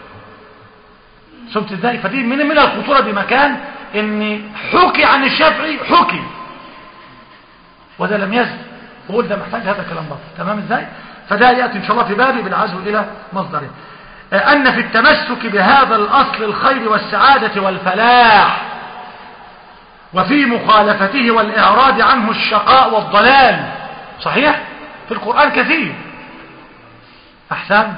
سمت ازاي؟ فدي من من الخطورة بمكان ان حكي عن الشافعي حكي وده لم يزل، وقول ده محتاج هذا كلام باطل. تمام ازاي؟ فده يأتي ان شاء الله في بابي بالعزو الى مصدره. أن في التمسك بهذا الأصل الخير والسعادة والفلاح، وفي مخالفته والإعراض عنه الشقاء والضلال. صحيح؟ في القرآن كثير. أحسن.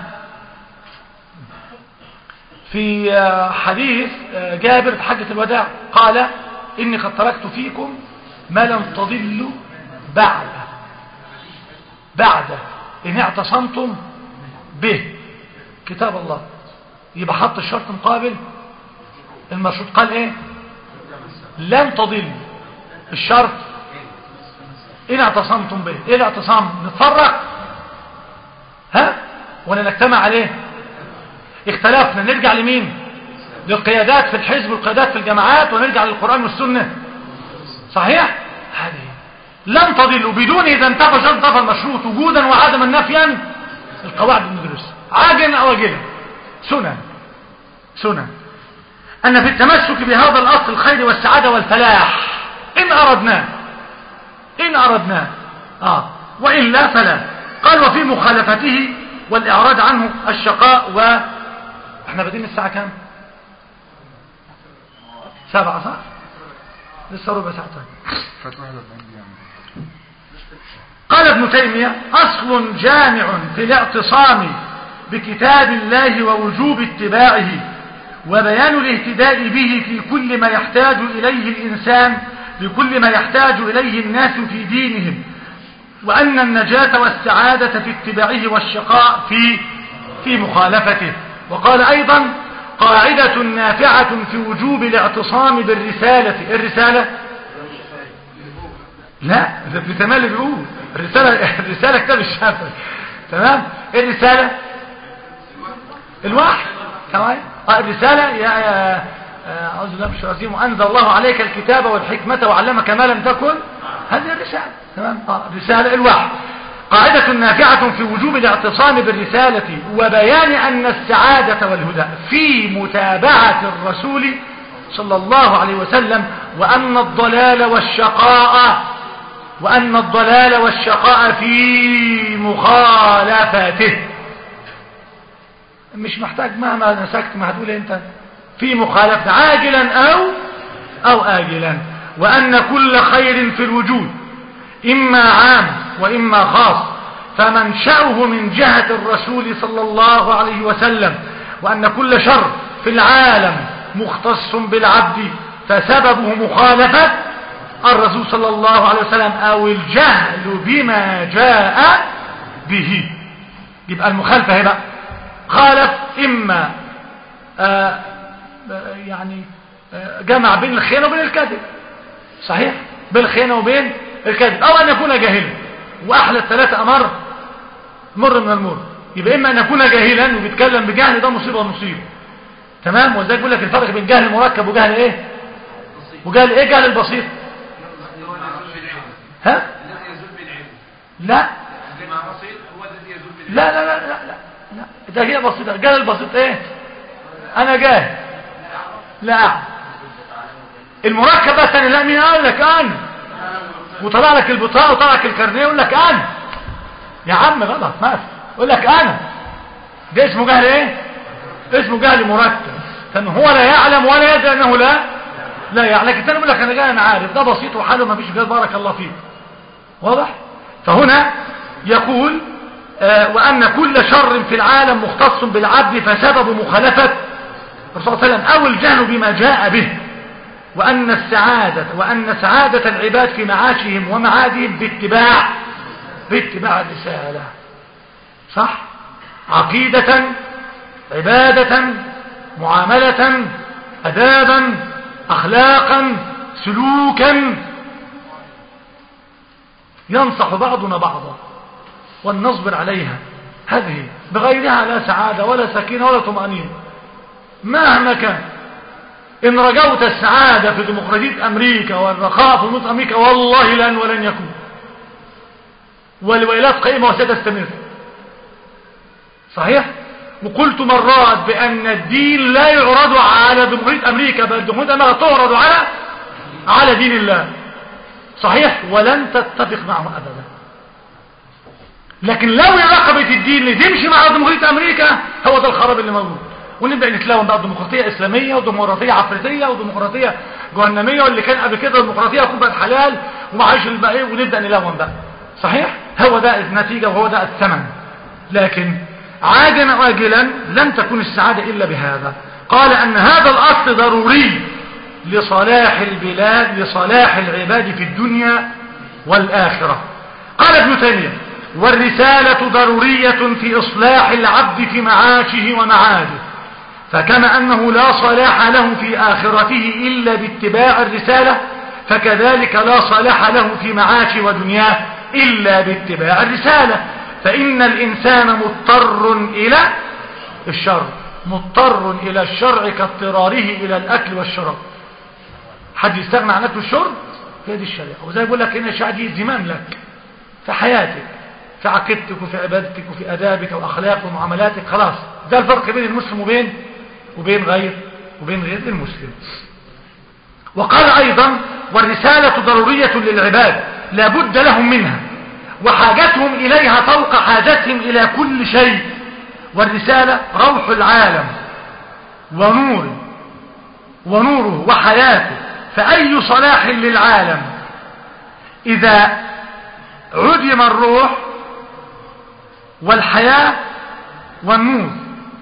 في حديث جابر في حجة الوداع قال إني قد تركت فيكم ما لم تضلوا بعد بعد إن اعتصمتم به كتاب الله. يبقى حط الشرط مقابل المشروط. قال ايه؟ لن تضل. الشرط إن اعتصمتم به. ايه الاعتصام؟ نتفرق ها ولا نجتمع عليه؟ اختلفنا، نرجع لمين؟ للقيادات في الحزب والقيادات في الجماعات، ونرجع للقرآن والسنة. صحيح؟ هذه لن تضلوا بدون إذا انتفى شرط انتفى المشروط وجودا وعدما نفيا القواعد المدرسة عاجلا أو أجلا. سنة سنة أن في التمسك بهذا الأصل الخير والسعادة والفلاح إن أردناه إن أردناه آه وإلا فلا. قال وفي مخالفته والإعراض عنه الشقاء. و احنا بادئين الساعة كام؟ سبعة صح؟ لسه ربع ساعة. قال ابن تيمية أصل جامع في الاعتصام بكتاب الله ووجوب اتباعه وبيان الاهتداء به في كل ما يحتاج إليه الإنسان بكل ما يحتاج إليه الناس في دينهم، وأن النجاة والسعادة في اتباعه والشقاء في في مخالفته. وقال أيضا قاعدة نافعة في وجوب الاعتصام بالرسالة. الرسالة لا ابن تيمية اللي بيقول الرسالة الرسالة كتاب الشافعي. تمام. الرسالة الوحي. تمام. الرسالة يا أعوذ بالله من الشيطان الرجيم وأنزل الله عليك الكتاب والحكمة وعلمك ما لم تكن. هذه الرسالة. تمام. الرسالة الوحي. قاعدة نافعة في وجوب الاعتصام بالرسالة وبيان أن السعادة والهدى في متابعة الرسول صلى الله عليه وسلم، وأن الضلال والشقاء وأن الضلال والشقاء في مخالفته. مش محتاج مهما نسكت ما هتقول انت في مخالفة عاجلا أو أو آجلا. وأن كل خير في الوجود إما عام وإما خاص فمنشأه من جهة الرسول صلى الله عليه وسلم، وأن كل شر في العالم مختص بالعبد فسببه مخالفة الرسول صلى الله عليه وسلم أو الجهل بما جاء به. يبقى المخالفة هي بقى خالف إما آآ آآ يعني آآ جمع بين الخيانة وبين الكذب. صحيح؟ بين الخيانة وبين الكذب، أو أن يكون جاهلا. وأحلى الثلاثة أمر مر من المر. يبقى إما أن يكون جاهلا وبيتكلم بجهل، ده مصيبة ومصيبة. تمام. وزي يقول لك الفرق بين جهل المركب وجهل إيه؟ وجهل إيه؟ جهل البسيط. ها؟ لا لا لا لا لا لا لا ده هي بسيطة. جهل البسيط إيه؟ أنا جاهل لا أعلم. المركب بس أنا لا. مين قال لك أنا؟ وطلع لك البطاقة وطلع لك الكارنيه يقول لك أنا. يا عم غلط ما في. يقول لك أنا. ده اسمه جهل إيه؟ اسمه جهل مركب. كان هو لا يعلم ولا يدري أنه لا لا يعلم. لكن تاني يقول لك أنا جاي أنا عارف. ده بسيط وحاله ما فيش جهل. بارك الله فيك. واضح؟ فهنا يقول آه وأن كل شر في العالم مختص بالعبد فسبب مخالفة الرسول صلى الله عليه وسلم أو الجهل بما جاء به، وأن السعادة وأن سعادة العباد في معاشهم ومعادهم باتباع باتباع الرسالة. صح؟ عقيدة، عبادة، معاملة، أدابا، أخلاقا، سلوكا. ينصح بعضنا بعضا ونصبر عليها. هذه بغيرها لا سعادة ولا سكينة ولا طمأنينة مهما كان. إن رجوت السعادة في ديمقراطية أمريكا والرخاء في مصر أمريكا والله لن ولن يكون. والويلات قائمة وستستمر. صحيح؟ وقلت مرات بأن الدين لا يعرض على ديمقراطية أمريكا، بل ديمقراطية أمريكا تعرض على على دين الله. صحيح؟ ولن تتفق معه أبدا. لكن لو رقبة الدين اللي تمشي مع ديمقراطية امريكا هو ده الخراب اللي موجود. ونبدأ نتلاوم بقى ديمقراطية اسلامية وديمقراطية عفريتية وديمقراطية جهنمية، واللي كان قبل كده ديمقراطية كوبا حلال ومعاش الباقي، ونبدأ نلوم بقى. صحيح؟ هو ده النتيجة وهو ده الثمن. لكن عاجلا واجلا لن تكون السعادة الا بهذا. قال ان هذا الاصل ضروري لصلاح البلاد، لصلاح العباد في الدنيا والاخرة. قال ابن تيمية: والرسالة ضرورية في إصلاح العبد في معاشه ومعاده، فكما أنه لا صلاح له في آخرته إلا باتباع الرسالة، فكذلك لا صلاح له في معاشه ودنياه إلا باتباع الرسالة. فإن الإنسان مضطر إلى الشر، مضطر إلى الشرع كاضطراره إلى الأكل والشراب. حد يستغنى عن أكل والشرب؟ هي دي الشريعة. وزي بقول لك هنا الشريعة دي زمام لك في حياتك، في عقيدتك وفي عبادتك وفي أدابك وأخلاقك ومعاملاتك. خلاص ده الفرق بين المسلم وبين وبين غير وبين غير المسلم. وقال أيضا: والرسالة ضرورية للعباد لا بد لهم منها، وحاجتهم إليها فوق حاجتهم إلى كل شيء. والرسالة روح العالم ونور ونوره وحياته، فأي صلاح للعالم إذا عدم الروح والحياة والنور.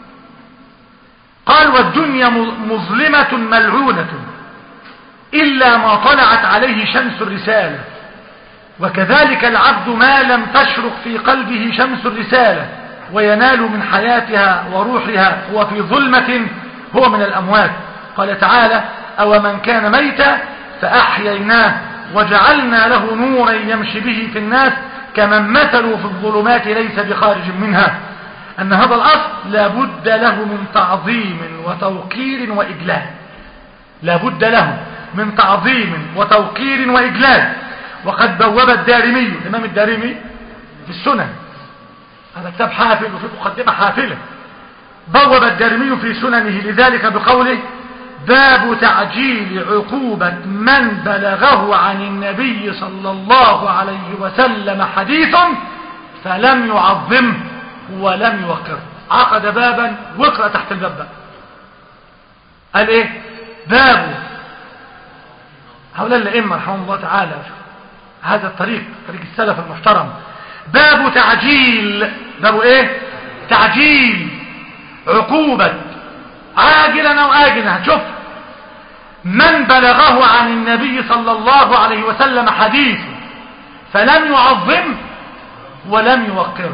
قال: والدنيا مظلمة ملعونة إلا ما طلعت عليه شمس الرسالة، وكذلك العبد ما لم تشرق في قلبه شمس الرسالة وينال من حياتها وروحها هو في ظلمة هو من الأموات. قال تعالى: أو من كان ميتا فأحييناه وجعلنا له نورا يمشي به في الناس كمن مثلوا في الظلمات ليس بخارج منها. أن هذا الأصل لا بد له من تعظيم وتوقير وإجلال، لا بد له من تعظيم وتوقير وإجلال. وقد بوب الدارمي، الإمام الدارمي في السنن، هذا كتاب حافل وفي مقدمة حافلة، بوب الدارمي في سننه لذلك بقوله: باب تعجيل عقوبة من بلغه عن النبي صلى الله عليه وسلم حديث فلم يعظمه ولم يوقره. عقد بابا واقرأ تحت الباب بقى. قال ايه؟ باب هؤلاء الأئمة رحمهم الله تعالى، هذا الطريق طريق السلف المحترم. باب تعجيل، باب ايه؟ تعجيل عقوبة عاجلا او آجلا. هتشوف من بلغه عن النبي صلى الله عليه وسلم حديث فلم يعظمه ولم يوقره.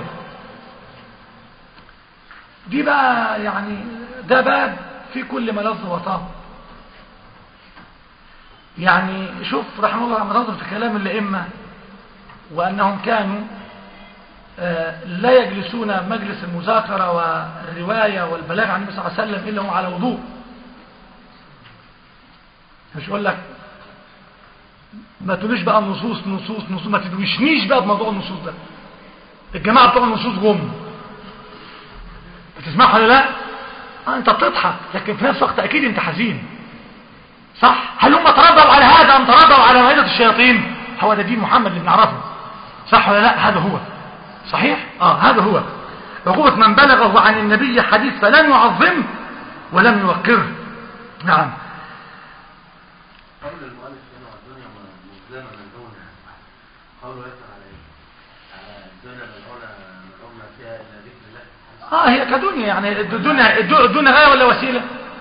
دي بقى يعني ده باب في كل ملذ وطاب. يعني شوف رحمه الله لما نظر في كلام الأئمة، وأنهم كانوا لا يجلسون مجلس المذاكرة والرواية والبلاغ عن النبي صلى الله عليه وسلم إلا هم على وضوء. مش أقول لك ما تقوليش بقى النصوص نصوص نصوص، ما تدوشنيش بقى بموضوع النصوص ده. الجماعة بتوع النصوص جم بتسمعها ولا لا؟ آه انت بتضحك، لكن في نفس الوقت اكيد انت حزين. صح؟ هل هم ترضوا على هذا ام ترضوا على موعظة الشياطين؟ هو ده دين محمد اللي بنعرفه. صح ولا لا؟ هذا هو صحيح؟ اه هذا هو عقوبة من بلغه عن النبي حديث فلم يعظمه ولم يوقره. نعم. قول المؤلف هنا الدنيا مظلمة ملعونة، قوله يسأل على ايه؟ على الدنيا ملعونة ملعونة فيها إلا ذكر الله. اه هي كدنيا، يعني الدنيا الدنيا غاية ولا وسيلة؟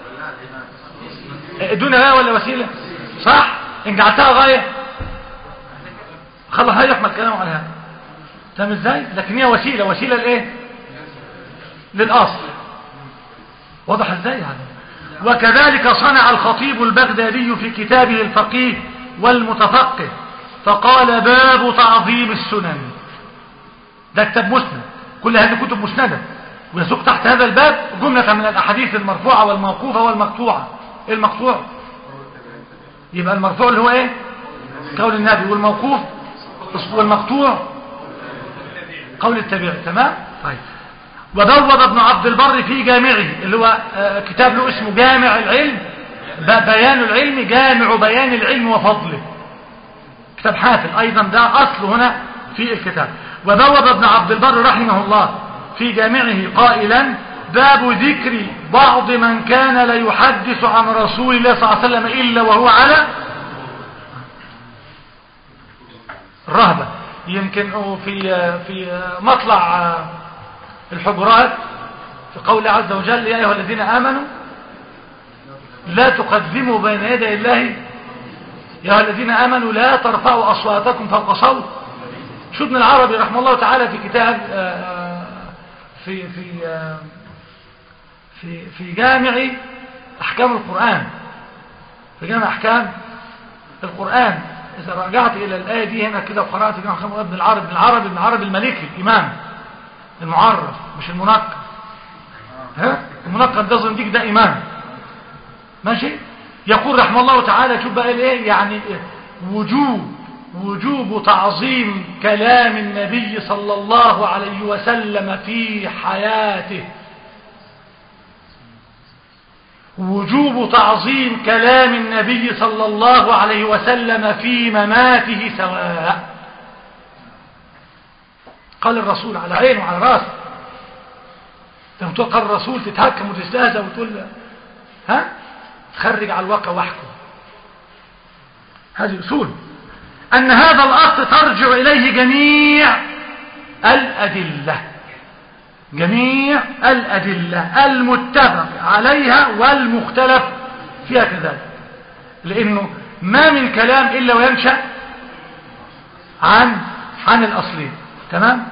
الدنيا غاية ولا وسيلة؟ صح؟ ان جعلتها غاية خلاص هيحمل كلامه على هذا. فاهم ازاي؟ لكن هي وسيلة، وسيلة لايه؟ للأصل. واضح ازاي هذا؟ وكذلك صنع الخطيب البغدادي في كتابه الفقيه والمتفقه، فقال: باب تعظيم السنن. ده كتاب مسند، كل هذه كتب مسندة، ويسوق تحت هذا الباب جملة من الأحاديث المرفوعة والموقوفة والمقطوعة. ايه المقطوع؟ يبقى المرفوع اللي هو ايه؟ قول النبي، والموقوف والمقطوع قول التابعي. تمام؟ طيب. وبوب ابن عبد البر في جامعه اللي هو كتاب له اسمه جامع العلم، بيان العلم، جامع بيان العلم وفضله، كتاب حافل ايضا، ده اصل هنا في الكتاب. وبوب ابن عبد البر رحمه الله في جامعه قائلا باب ذكر بعض من كان لا يحدث عن رسول الله صلى الله عليه وسلم إلا وهو على الرهبة. يمكن في في مطلع الحجرات في قول عز وجل يا أيها الذين آمنوا لا تقدموا بين يدي الله يا أيها الذين آمنوا لا ترفعوا أصواتكم فوق صوت. شو ابن العربي رحمه الله تعالى في كتاب في في في في جامع أحكام القرآن في جامع أحكام القرآن إذا رجعت إلى الآية دي هنا كده وقرأت جامع أحكام ابن العربي ابن العربي ابن العربي المالكي الإمام المعرف مش المنقب. ها المنقب ده زنديق ده إمام ماشي. يقول رحمه الله تعالى شوف بقى ايه يعني وجوب وجوب تعظيم كلام النبي صلى الله عليه وسلم في حياته وجوب تعظيم كلام النبي صلى الله عليه وسلم في مماته سواء. قال الرسول على عينه وعلى راسه. لما تقول قال الرسول تتهكم وتستهزأ وتقول ها تخرج على الواقع واحكم. هذه أصول أن هذا الأصل ترجع إليه جميع الأدلة جميع الأدلة المتفق عليها والمختلف فيها كذلك. لأنه ما من كلام إلا وينشأ عن عن الأصلين. تمام.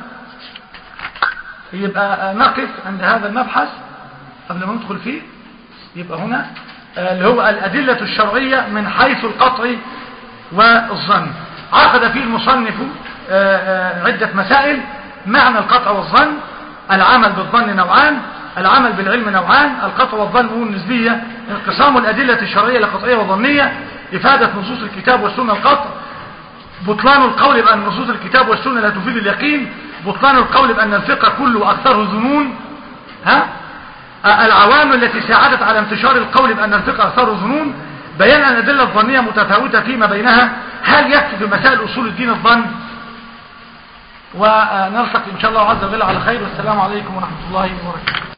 يبقى نقف عند هذا المبحث قبل ما ندخل فيه. يبقى هنا اللي هو الأدلة الشرعية من حيث القطع والظن. عقد فيه المصنف عدة مسائل. معنى القطع والظن. العمل بالظن نوعان. العمل بالعلم نوعان. القطع والظن هو النسبية. انقسام الأدلة الشرعية لقطعية وظنية. إفادة نصوص الكتاب والسنة القطع. بطلان القول بأن نصوص الكتاب والسنة لا تفيد اليقين. بطلان القول بأن الفقه كله أكثره ظنون. ها العوامل التي ساعدت على انتشار القول بأن الفقه أكثره ظنون. بيان أن الأدلة الظنية متفاوتة فيما بينها. هل يكفي في مسائل أصول الدين الظن؟ ونلتقي إن شاء الله عز وجل على خير. والسلام عليكم ورحمة الله وبركاته.